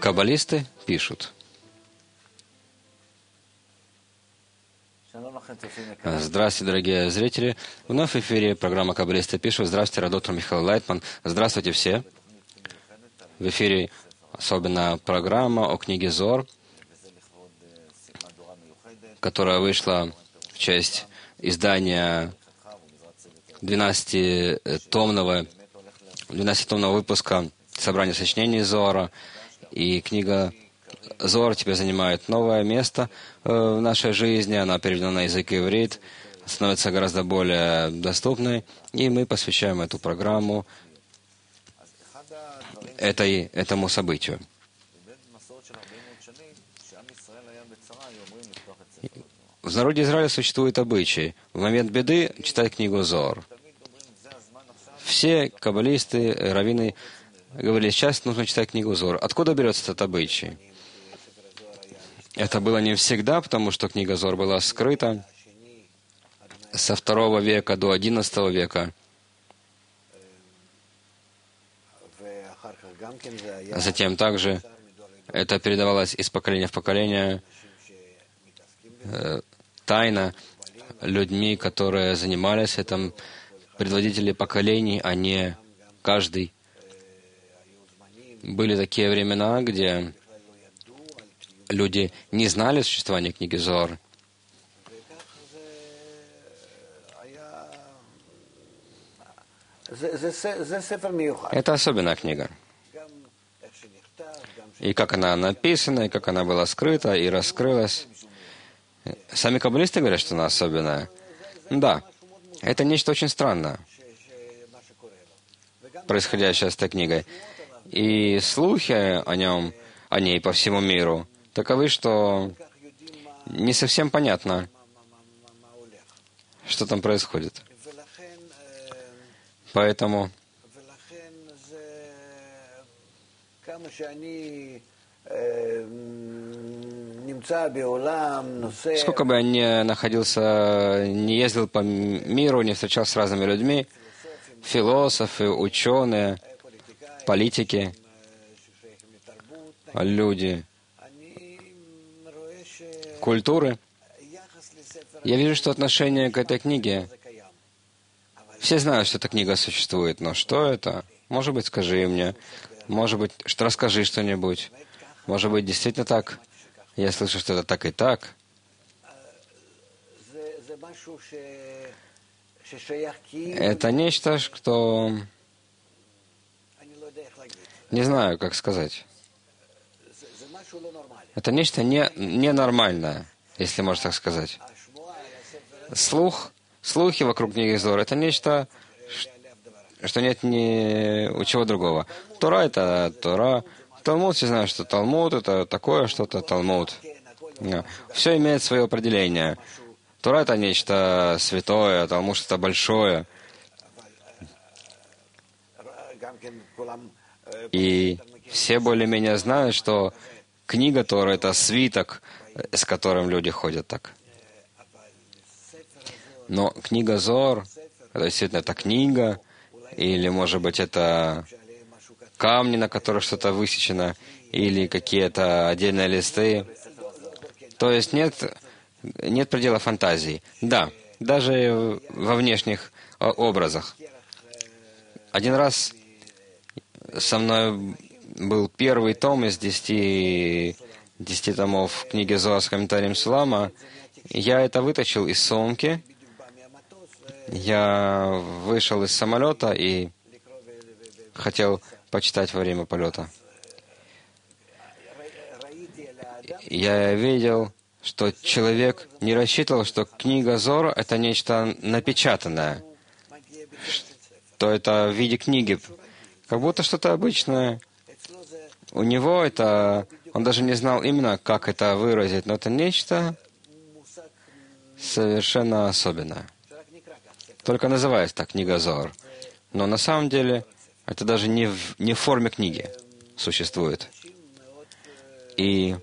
Каббалисты пишут. Здравствуйте, дорогие зрители. Вновь в эфире программа «Каббалисты пишут». Здравствуйте, радоктор Михаил Лайтман. Здравствуйте все. В эфире особенно программа о книге Зоар, которая вышла в честь издания 12-томного выпуска собрания сочинений Зоара. И книга Зоар теперь занимает новое место в нашей жизни. Она переведена на язык иврит, становится гораздо более доступной. И мы посвящаем эту программу этому событию. В народе Израиля существует обычай в момент беды читать книгу Зоар. Все каббалисты, раввины говорили, сейчас нужно читать книгу Зоар. Откуда берется этот обычай? Это было не всегда, потому что книга Зоар была скрыта со II века до XI века. Затем также это передавалось из поколения в поколение тайно людьми, которые занимались этим, предводители поколений, а не каждый. Были такие времена, где люди не знали существования книги Зоар. Это особенная книга. И как она написана, и как она была скрыта и раскрылась. Сами каббалисты говорят, что она особенная. Да, это нечто очень странное, происходящее с этой книгой. И слухи о ней по всему миру таковы, что не совсем понятно, что там происходит. Поэтому сколько бы я ни находился, не ездил по миру, не встречался с разными людьми, философы, ученые, политики, люди культуры, я вижу, что отношение к этой книге, все знают, что эта книга существует, но что это? Может быть, скажи мне, может быть, расскажи что-нибудь, может быть, действительно так, я слышу, что это так и так. Это нечто, что... Не знаю, как сказать. Это нечто ненормальное, если можно так сказать. Слухи вокруг книги Зоар — это нечто, что нет ни у чего другого. Тора — это Тора. Талмуд, все знают, что Талмуд — это такое что-то Талмуд. Все имеет свое определение. Тора — это нечто святое, Талмуд — что-то большое. И все более-менее знают, что книга Тора — это свиток, с которым люди ходят так. Но книга Зоар — это действительно это книга, или, может быть, это камни, на которых что-то высечено, или какие-то отдельные листы. То есть нет предела фантазии. Да, даже во внешних образах. Один раз со мной был первый том из 10 томов книги Зоар с комментарием Сулама. Я это вытащил из сумки. Я вышел из самолета и хотел почитать во время полета. Я видел, что человек не рассчитывал, что книга Зоар — это нечто напечатанное, что это в виде книги, как будто что-то обычное. У него это... Он даже не знал именно, как это выразить, но это нечто совершенно особенное. Только называется так книга Зоар. Но на самом деле это даже не в форме книги существует. И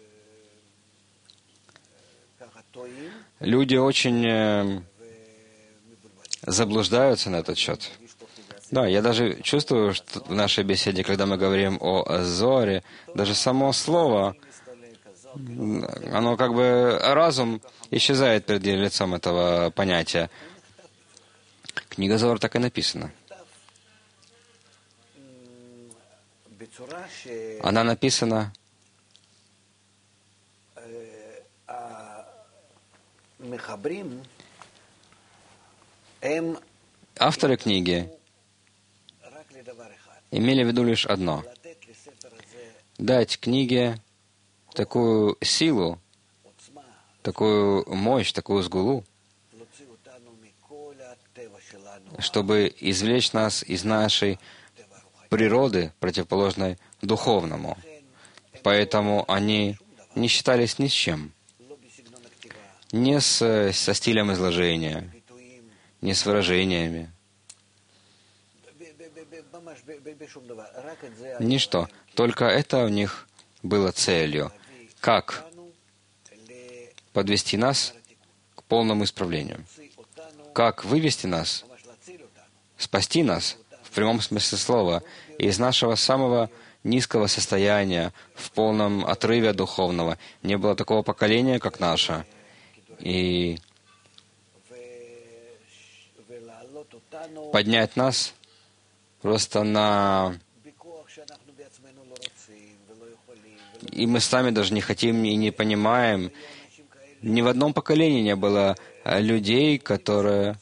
люди очень заблуждаются на этот счет. Да, я даже чувствую, что в нашей беседе, когда мы говорим о Зоре, даже само слово, оно как бы разум исчезает перед лицом этого понятия. Книга Зор так и написана. Она написана авторы книги имели в виду лишь одно — дать книге такую силу, такую мощь, такую сгулу, чтобы извлечь нас из нашей природы, противоположной духовному. Поэтому они не считались ни с чем. Не со стилем изложения, не с выражениями. Ничто. Только это у них было целью. Как подвести нас к полному исправлению? Как вывести нас, спасти нас, в прямом смысле слова, из нашего самого низкого состояния, в полном отрыве духовного. Не было такого поколения, как наше. И поднять нас просто на... И мы сами даже не хотим и не понимаем. Ни в одном поколении не было людей, которые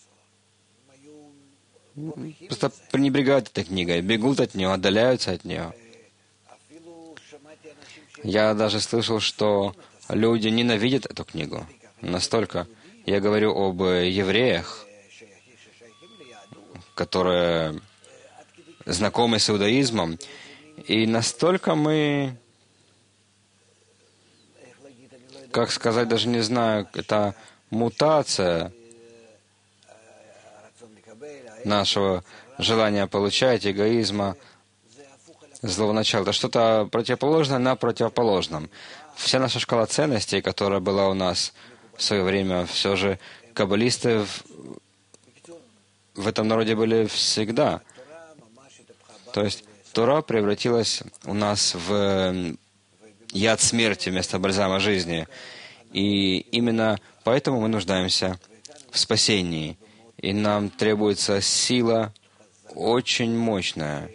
просто пренебрегают этой книгой, бегут от нее, отдаляются от нее. Я даже слышал, что люди ненавидят эту книгу. Настолько. Я говорю об евреях, которые знакомы с иудаизмом, и настолько мы, как сказать, даже не знаю, это мутация нашего желания получать, эгоизма, злого начала. Это что-то противоположное на противоположном. Вся наша шкала ценностей, которая была у нас в свое время, все же каббалисты в этом народе были всегда. То есть Тора превратилась у нас в яд смерти вместо бальзама жизни. И именно поэтому мы нуждаемся в спасении. И нам требуется сила очень мощная.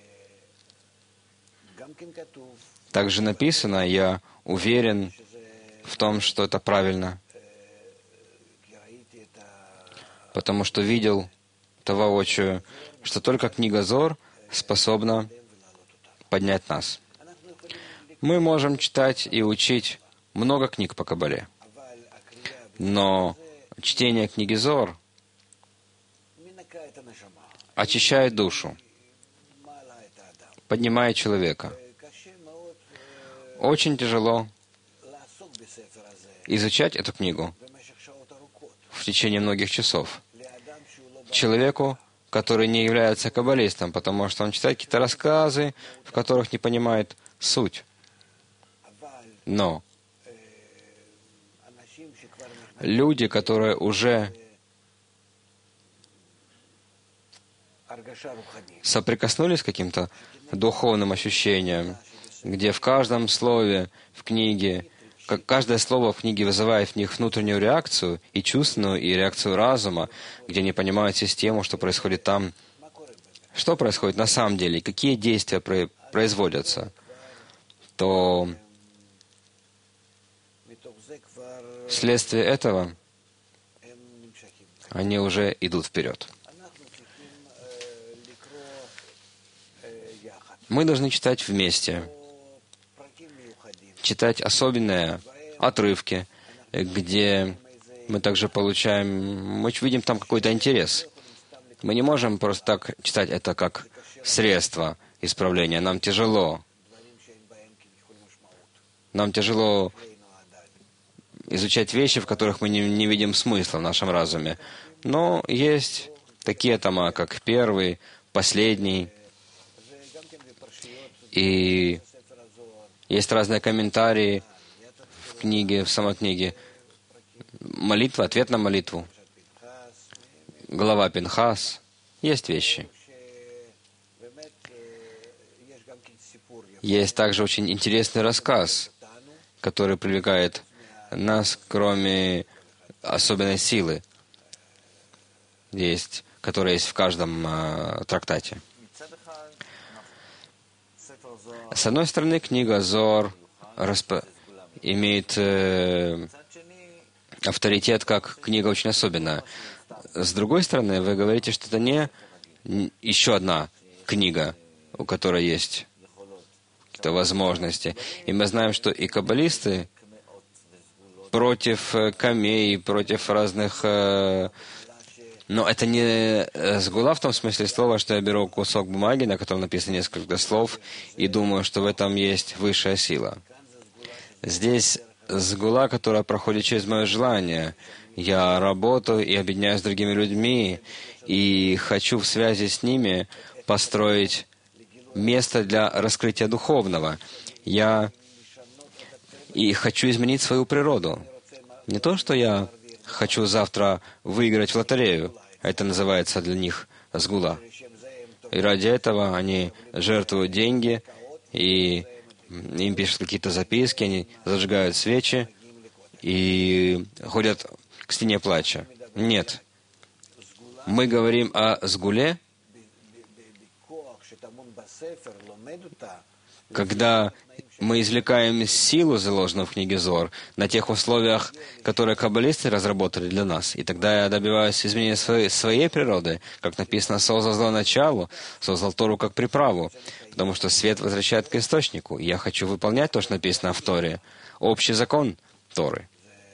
Также написано, я уверен в том, что это правильно, потому что видел это воочию, что только книга Зор способна поднять нас. Мы можем читать и учить много книг по Кабале, но чтение книги Зор очищает душу, поднимает человека. Очень тяжело изучать эту книгу в течение многих часов человеку, который не является каббалистом, потому что он читает какие-то рассказы, в которых не понимает суть. Но люди, которые уже соприкоснулись с каким-то духовным ощущением, где в каждом слове в книге, каждое слово в книге вызывает в них внутреннюю реакцию, и чувственную, и реакцию разума, где они понимают систему, что происходит там, что происходит на самом деле, какие действия производятся, то вследствие этого они уже идут вперед. Мы должны читать вместе, читать особенные отрывки, где мы также мы видим там какой-то интерес. Мы не можем просто так читать это как средство исправления. Нам тяжело. Нам тяжело изучать вещи, в которых мы не видим смысла в нашем разуме. Но есть такие тома, как первый, последний. И есть разные комментарии в книге, в самой книге. Молитва, ответ на молитву. Глава Пинхас. Есть вещи, Есть также очень интересный рассказ, который привлекает нас, кроме особенной силы, которая есть в каждом трактате. С одной стороны, книга Зоар имеет авторитет как книга очень особенная. С другой стороны, вы говорите, что это не еще одна книга, у которой есть какие-то возможности. И мы знаем, что и каббалисты против камей, против разных... Но это не сгула в том смысле слова, что я беру кусок бумаги, на котором написано несколько слов, и думаю, что в этом есть высшая сила. Здесь сгула, которая проходит через мое желание. Я работаю и объединяюсь с другими людьми, и хочу в связи с ними построить место для раскрытия духовного. Я и хочу изменить свою природу. Не то, что я хочу завтра выиграть в лотерею. Это называется для них сгула. И ради этого они жертвуют деньги, и им пишут какие-то записки, они зажигают свечи и ходят к стене плача. Нет. Мы говорим о сгуле, когда мы извлекаем силу, заложенную в книге Зоар, на тех условиях, которые каббалисты разработали для нас. И тогда я добиваюсь изменения своей природы. Как написано, создал зло началу, создал Тору как приправу, потому что свет возвращает к источнику. И я хочу выполнять то, что написано в Торе. Общий закон Торы.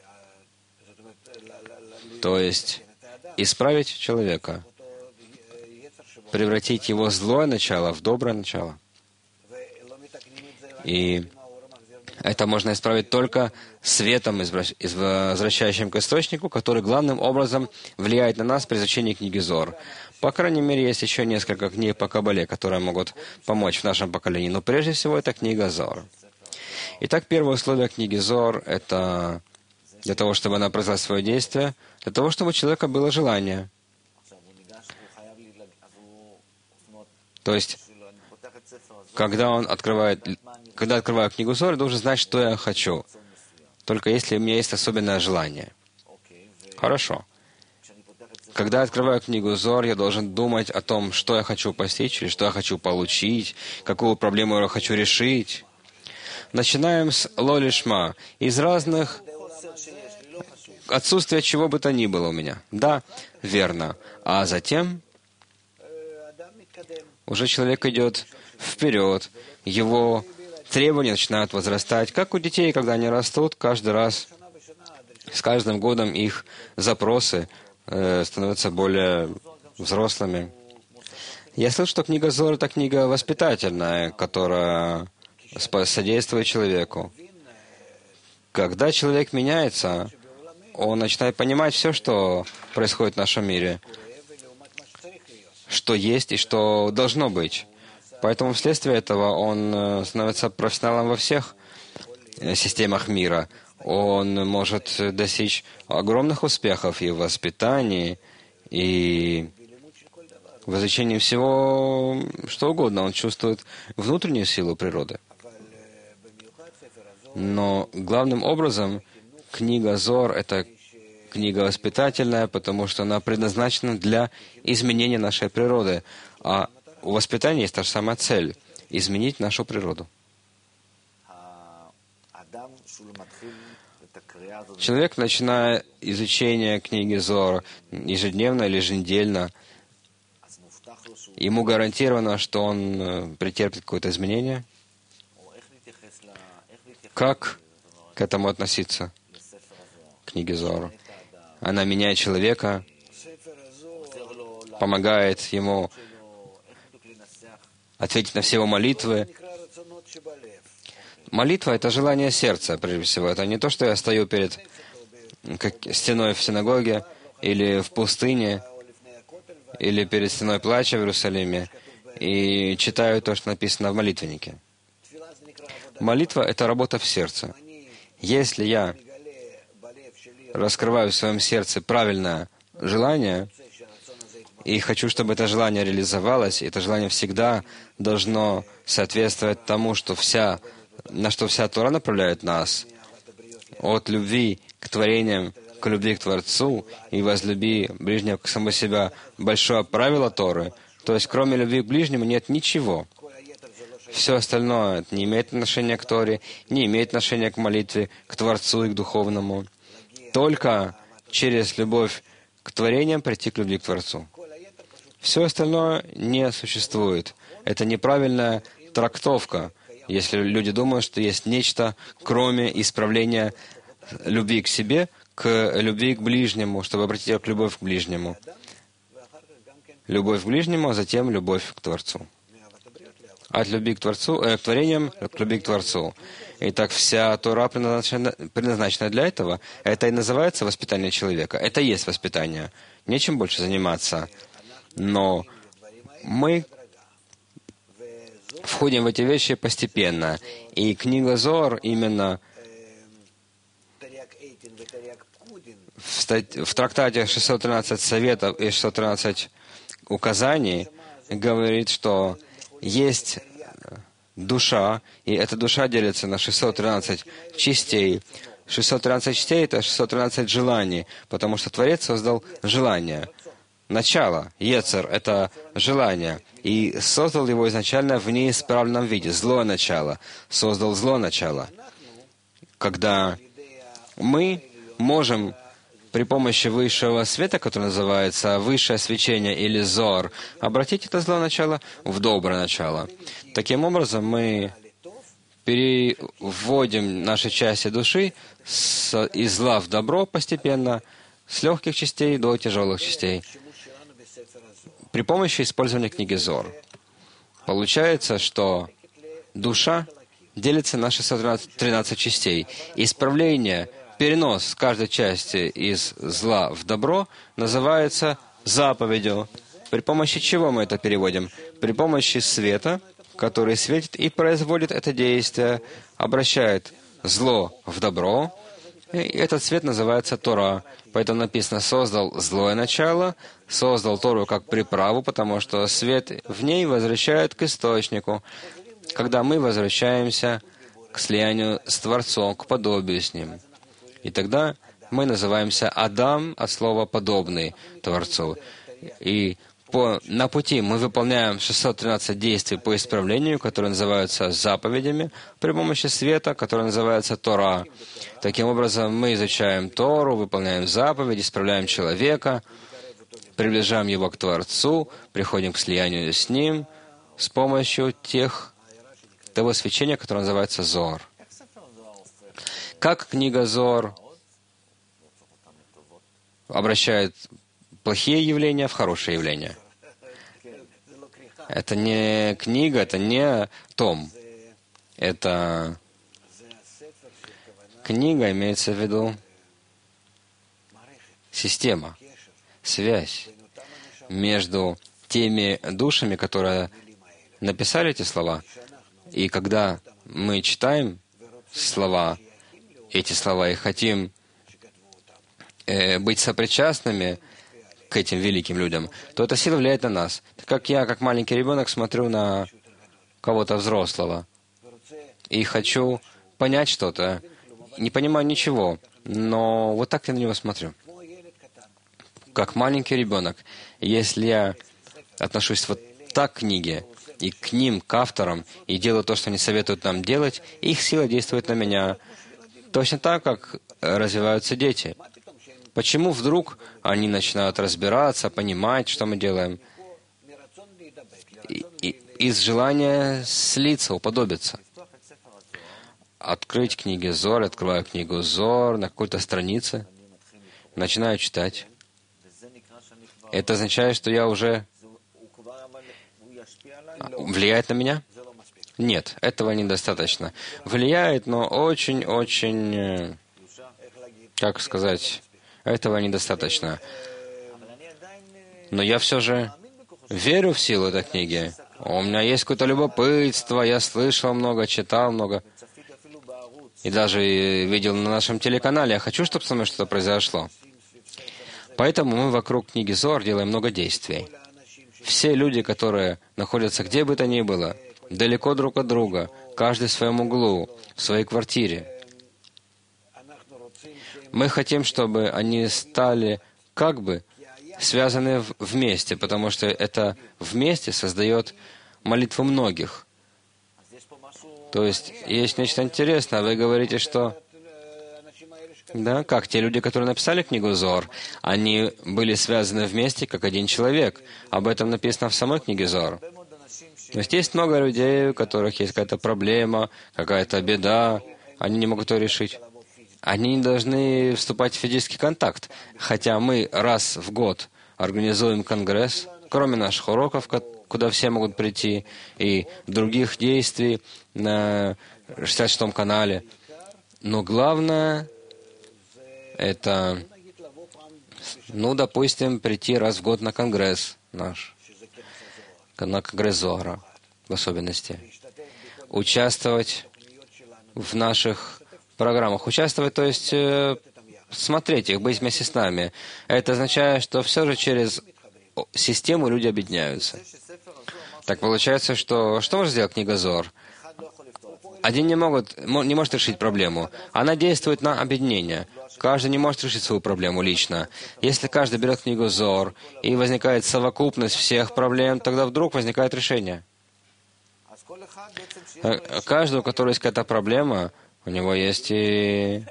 То есть исправить человека, превратить его злое начало в доброе начало. И это можно исправить только светом, возвращающим к источнику, который главным образом влияет на нас при изучении книги Зоар. По крайней мере, есть еще несколько книг по Каббале, которые могут помочь в нашем поколении. Но прежде всего, это книга Зоар. Итак, первое условие книги Зоар — это для того, чтобы она произвела свое действие, для того, чтобы у человека было желание. То есть, когда открываю книгу Зоар, я должен знать, что я хочу. Только если у меня есть особенное желание. Хорошо. Когда я открываю книгу Зоар, я должен думать о том, что я хочу постичь, или что я хочу получить, какую проблему я хочу решить. Начинаем с ло-лишма, из разных отсутствия чего бы то ни было у меня. Да, верно. А затем уже человек идет вперед, его требования начинают возрастать, как у детей, когда они растут, каждый раз, с каждым годом их запросы становятся более взрослыми. Я слышу, что книга Зоар — это книга воспитательная, которая содействует человеку. Когда человек меняется, он начинает понимать все, что происходит в нашем мире, что есть и что должно быть. Поэтому вследствие этого он становится профессионалом во всех системах мира. Он может достичь огромных успехов и в воспитании, и в изучении всего, что угодно. Он чувствует внутреннюю силу природы. Но главным образом книга Зоар — это книга воспитательная, потому что она предназначена для изменения нашей природы. А у воспитания есть та же самая цель — изменить нашу природу. Человек, начиная изучение книги Зоар ежедневно или еженедельно, ему гарантировано, что он претерпит какое-то изменение. Как к этому относиться, к книге Зоар? Она меняет человека, помогает ему ответить на все его молитвы. Молитва — это желание сердца, прежде всего. Это не то, что я стою перед стеной в синагоге, или в пустыне, или перед стеной плача в Иерусалиме, и читаю то, что написано в молитвеннике. Молитва — это работа в сердце. Если я раскрываю в своем сердце правильное желание, И хочу, чтобы это желание реализовалось. И это желание всегда должно соответствовать тому, на что вся Тора направляет нас. От любви к творениям, к любви к Творцу и возлюби ближнего к самому себя. Большое правило Торы. То есть, кроме любви к ближнему, нет ничего. Все остальное не имеет отношения к Торе, не имеет отношения к молитве, к Творцу и к духовному. Только через любовь к творениям прийти к любви к Творцу. Все остальное не существует. Это неправильная трактовка, если люди думают, что есть нечто, кроме исправления любви к себе, к любви к ближнему, чтобы обратить к любовь к ближнему. Любовь к ближнему, а затем любовь к Творцу. От любви к Творцу, к творениям, к любви к Творцу. Итак, вся Тора предназначена для этого. Это и называется воспитание человека. Это и есть воспитание. Нечем больше заниматься. Но мы входим в эти вещи постепенно. И книга Зоар именно в трактате 613 советов и 613 указаний говорит, что есть душа, и эта душа делится на 613 частей. 613 частей — это 613 желаний, потому что Творец создал желание. Начало, Ецер — это желание, и создал его изначально в неисправленном виде, злое начало, создал злое начало. Когда мы можем при помощи высшего света, который называется высшее свечение или зор, обратить это злое начало в доброе начало. Таким образом, мы переводим наши части души из зла в добро постепенно, с легких частей до тяжелых частей, при помощи использования книги Зор. Получается, что душа делится на 613 частей. Исправление, перенос каждой части из зла в добро называется заповедью. При помощи чего мы это переводим? При помощи света, который светит и производит это действие, обращает зло в добро, и этот свет называется Тора. Поэтому написано: «Создал злое начало», создал Тору как приправу, потому что свет в ней возвращает к источнику, когда мы возвращаемся к слиянию с Творцом, к подобию с Ним. И тогда мы называемся Адам от слова «подобный» Творцу. И на пути мы выполняем 613 действий по исправлению, которые называются заповедями, при помощи света, который называется Тора. Таким образом, мы изучаем Тору, выполняем заповеди, исправляем человека, приближаем его к Творцу, приходим к слиянию с Ним с помощью того свечения, которое называется Зор. Как книга Зор обращает плохие явления в хорошие явления? Это не книга, это не том. Это книга, имеется в виду система, связь между теми душами, которые написали эти слова. И когда мы читаем эти слова и хотим быть сопричастными к этим великим людям, то эта сила влияет на нас. Так как я, как маленький ребенок, смотрю на кого-то взрослого и хочу понять что-то, не понимаю ничего, но вот так я на него смотрю. Как маленький ребенок. Если я отношусь вот так к книге, и к ним, к авторам, и делаю то, что они советуют нам делать, их сила действует на меня. Точно так, как развиваются дети. Почему вдруг они начинают разбираться, понимать, что мы делаем? Из желания слиться, уподобиться. Открыть книги Зор, открываю книгу Зор на какой-то странице, начинаю читать. Это означает, что я уже... Влияет на меня? Нет, этого недостаточно. Влияет, но очень-очень... Как сказать... Этого недостаточно. Но я все же верю в силу этой книги. У меня есть какое-то любопытство, я слышал много, читал много. И даже видел на нашем телеканале. Я хочу, чтобы со мной что-то произошло. Поэтому мы вокруг книги Зоар делаем много действий. Все люди, которые находятся где бы то ни было, далеко друг от друга, каждый в своем углу, в своей квартире, мы хотим, чтобы они стали как бы связаны вместе, потому что это вместе создает молитву многих. То есть нечто интересное. Вы говорите, что да, как те люди, которые написали книгу Зоар, они были связаны вместе, как один человек. Об этом написано в самой книге Зоар. То есть много людей, у которых есть какая-то проблема, какая-то беда, они не могут ее решить. Они не должны вступать в физический контакт. Хотя мы раз в год организуем конгресс, кроме наших уроков, куда все могут прийти, и других действий на 66-м канале. Но главное — это, допустим, прийти раз в год на конгресс наш, на конгресс Зоара в особенности. Участвовать в наших программах. Участвовать, то есть смотреть их, быть вместе с нами. Это означает, что все же через систему люди объединяются. Так получается, что может сделать книга Зоар? Один не может решить проблему. Она действует на объединение. Каждый не может решить свою проблему лично. Если каждый берет книгу Зоар, и возникает совокупность всех проблем, тогда вдруг возникает решение. Каждый, у которого есть какая-то проблема, у него есть и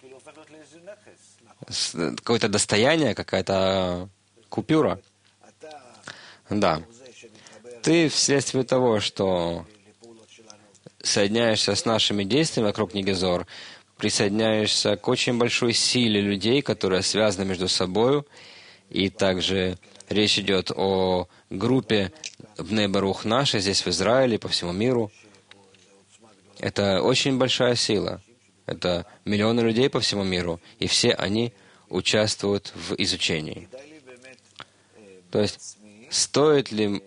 какое-то достояние, какая-то купюра. Да. Ты вследствие того, что соединяешься с нашими действиями вокруг книги Зоар, присоединяешься к очень большой силе людей, которые связаны между собой, и также речь идет о группе Бней Барух нашей здесь, в Израиле, по всему миру. Это очень большая сила. Это миллионы людей по всему миру, и все они участвуют в изучении. То есть, стоит ли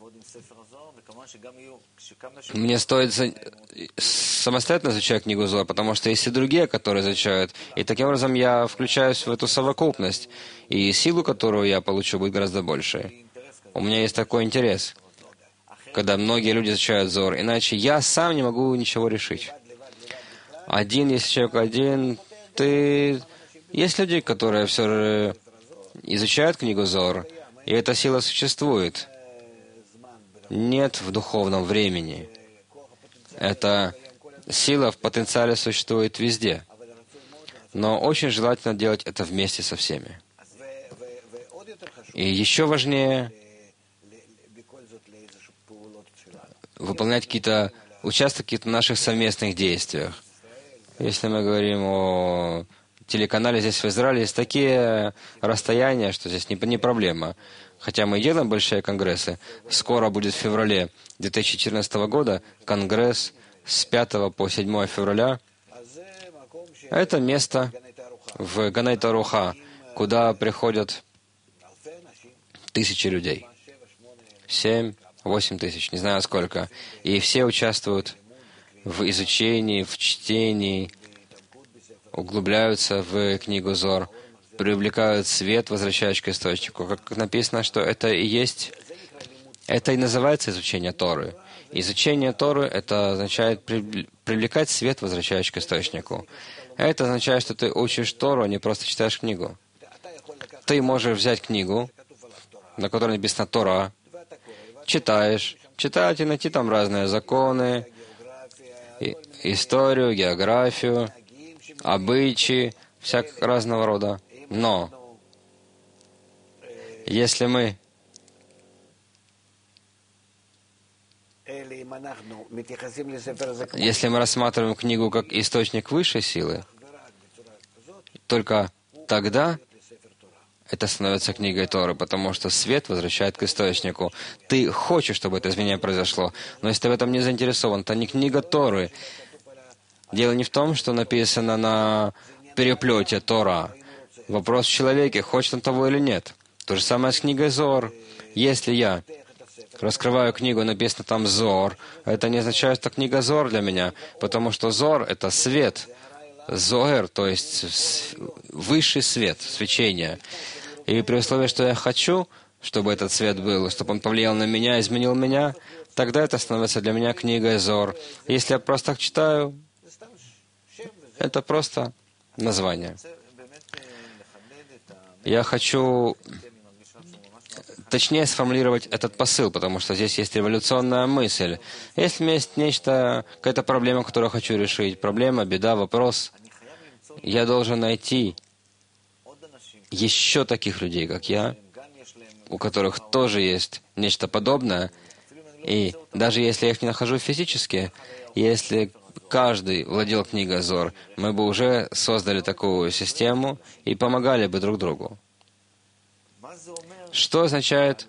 мне самостоятельно изучать книгу Зоар, потому что есть и другие, которые изучают. И таким образом я включаюсь в эту совокупность. И силу, которую я получу, будет гораздо больше. У меня есть такой интерес, когда многие люди изучают Зоар. Иначе я сам не могу ничего решить. Если человек один, есть люди, которые все же изучают книгу Зоар, и эта сила существует. Нет в духовном времени. Эта сила в потенциале существует везде. Но очень желательно делать это вместе со всеми. И еще важнее выполнять участвовать в каких-то наших совместных действиях. Если мы говорим о телеканале здесь в Израиле, есть такие расстояния, что здесь не проблема. Хотя мы делаем большие конгрессы. Скоро будет в феврале 2014 года конгресс с 5 по 7 февраля. Это место в Ганей-Таруха, куда приходят тысячи людей. 7-8 тысяч, не знаю сколько. И все участвуют в изучении, в чтении, углубляются в книгу Зоар, привлекают свет, возвращаясь к источнику. Как написано, что это и называется изучение Торы. Изучение Торы — это означает привлекать свет, возвращаясь к источнику. Это означает, что ты учишь Тору, а не просто читаешь книгу. Ты можешь взять книгу, на которой написано Тора, читать и найти там разные законы, историю, географию, обычаи, всякого разного рода. Но если мы рассматриваем книгу как источник высшей силы, только тогда это становится книгой Торы, потому что свет возвращает к источнику. Ты хочешь, чтобы это изменение произошло, но если ты в этом не заинтересован, то не книга Торы. Дело не в том, что написано на переплете Тора. Вопрос в человеке, хочет он того или нет. То же самое с книгой Зоар. Если я раскрываю книгу, написано там Зоар, это не означает, что книга Зоар для меня, потому что Зоар — это свет. Зоэр, то есть высший свет, свечение. И при условии, что я хочу, чтобы этот свет был, чтобы он повлиял на меня, изменил меня, тогда это становится для меня книгой Зор. Если я просто так читаю, это просто название. Я хочу точнее сформулировать этот посыл, потому что здесь есть революционная мысль. Если у меня есть нечто, какая-то проблема, которую я хочу решить, проблема, беда, вопрос, я должен найти еще таких людей, как я, у которых тоже есть нечто подобное. И даже если я их не нахожу физически, если каждый владел книгой Зор, мы бы уже создали такую систему и помогали бы друг другу. Что означает,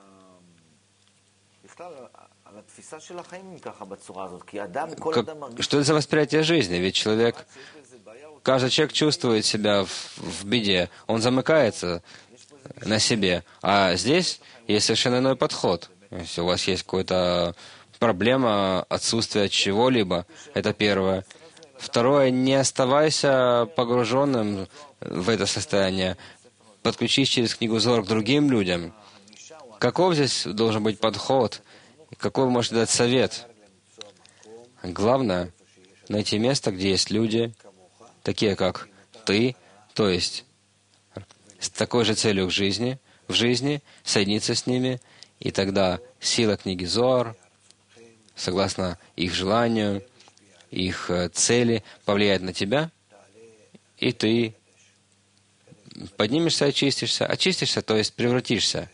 что это за восприятие жизни? Ведь каждый человек чувствует себя в беде, он замыкается на себе. А здесь есть совершенно иной подход. Если у вас есть какая-то проблема, отсутствие чего-либо, это первое. Второе, не оставайся погруженным в это состояние. Подключись через книгу Зор к другим людям. Каков здесь должен быть подход? Какой вы можете дать совет? Главное — найти место, где есть люди, такие как ты, то есть с такой же целью в жизни, соединиться с ними, и тогда сила книги Зор, согласно их желанию, их цели, повлияет на тебя, и ты поднимешься, очистишься. Очистишься, то есть превратишься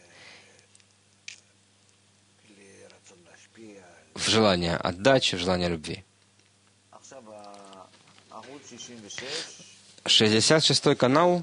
в желание отдачи, в желание любви. 66-й канал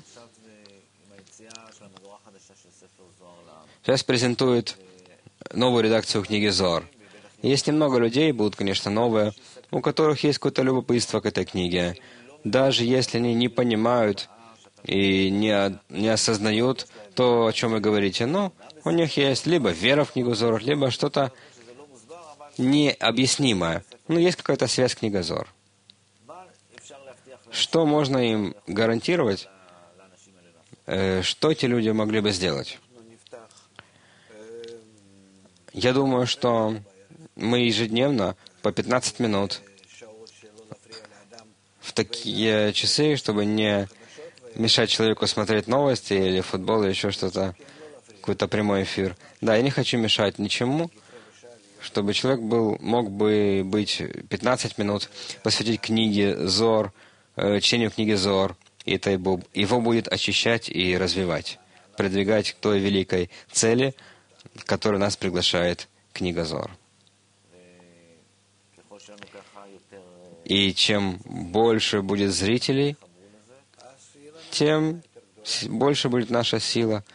сейчас презентует новую редакцию книги Зор. Есть немного людей, будут, конечно, новые, у которых есть какое-то любопытство к этой книге. Даже если они не понимают и не осознают то, о чем вы говорите, но у них есть либо вера в книгу Зор, либо что-то необъяснимое. Но есть какая-то связь с книгой Зор. Что можно им гарантировать, что эти люди могли бы сделать? Я думаю, что мы ежедневно по 15 минут в такие часы, чтобы не мешать человеку смотреть новости или футбол, или еще что-то, какой-то прямой эфир. Да, я не хочу мешать ничему, чтобы человек мог бы быть 15 минут, посвятить книге Зор, чтению книги Зор, и это его будет очищать и развивать, продвигать к той великой цели, к которой нас приглашает книга Зор. И чем больше будет зрителей, тем больше будет наша сила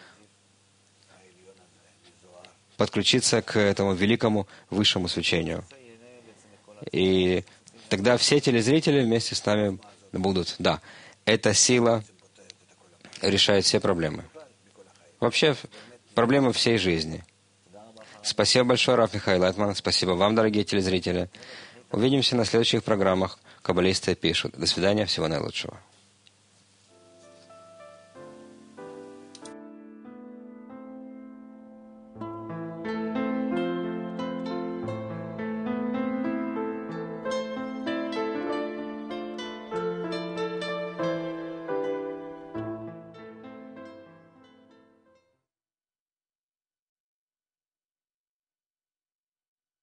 подключиться к этому великому высшему свечению. И тогда все телезрители вместе с нами будут. Да, эта сила решает все проблемы. Вообще, проблемы всей жизни. Спасибо большое, Рав Михаил Лайтман. Спасибо вам, дорогие телезрители. Увидимся на следующих программах. Каббалисты пишут. До свидания, всего наилучшего.